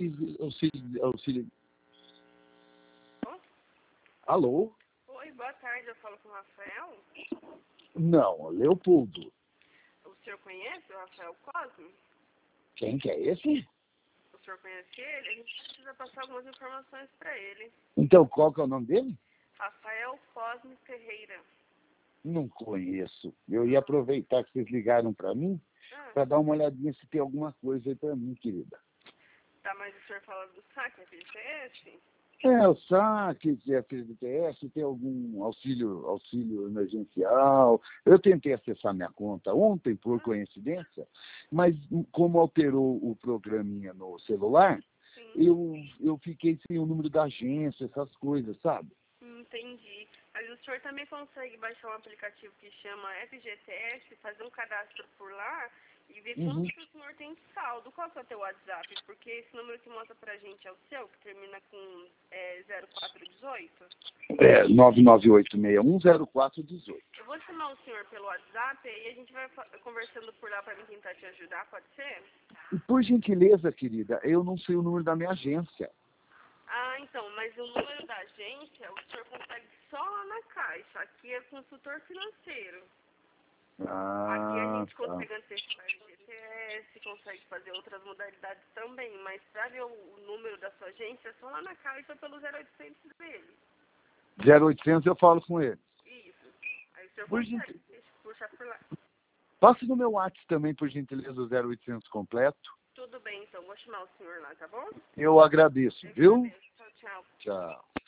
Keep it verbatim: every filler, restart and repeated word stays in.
auxílio, auxílio. Oh? Alô? Oi, boa tarde, eu falo com o Rafael. Não, Leopoldo. O senhor conhece o Rafael Cosme? Quem que é esse? O senhor conhece ele? A gente precisa passar algumas informações para ele. Então, qual que é o nome dele? Rafael Cosme Ferreira. Não conheço. Eu ia aproveitar que vocês ligaram para mim, Ah, para dar uma olhadinha se tem alguma coisa aí para mim, querida. tá, mas o senhor fala do saque F G T S? É, o saque de F G T S, tem algum auxílio, auxílio emergencial. Eu tentei acessar minha conta ontem, por Ah, coincidência, mas como alterou o programinha no celular, sim, eu, eu fiquei sem o número da agência, essas coisas, sabe? entendi. Mas o senhor também consegue baixar um aplicativo que chama F G T S, fazer um cadastro por lá e ver Uhum. quanto que o senhor tem de saldo. Qual que é o teu WhatsApp? Porque esse número que mostra pra gente é o seu, que termina com é, zero quatro dezoito. É, nove nove oito seis um zero quatro um oito. Eu vou chamar o senhor pelo WhatsApp e a gente vai fa- conversando por lá pra mim tentar te ajudar, pode ser? E por gentileza, querida, eu não sei o número da minha agência. Ah, então, mas o número da agência o senhor consegue só lá na Caixa. Aqui é consultor financeiro. Aqui a Ah, gente tá. consegue antecipar F G T S, consegue fazer outras modalidades também, mas para ver o, o número da sua agência é só lá na Caixa pelo zero oitocentos dele. zero oitocentos eu falo com ele. Isso. Aí o senhor Por consegue gentileza. puxar por lá. Passe no meu WhatsApp também, por gentileza, o zero oitocentos completo. Tudo bem, então. Vou chamar o senhor lá, tá bom? Eu agradeço, Eu que viu? agradeço. Tchau, tchau. Tchau.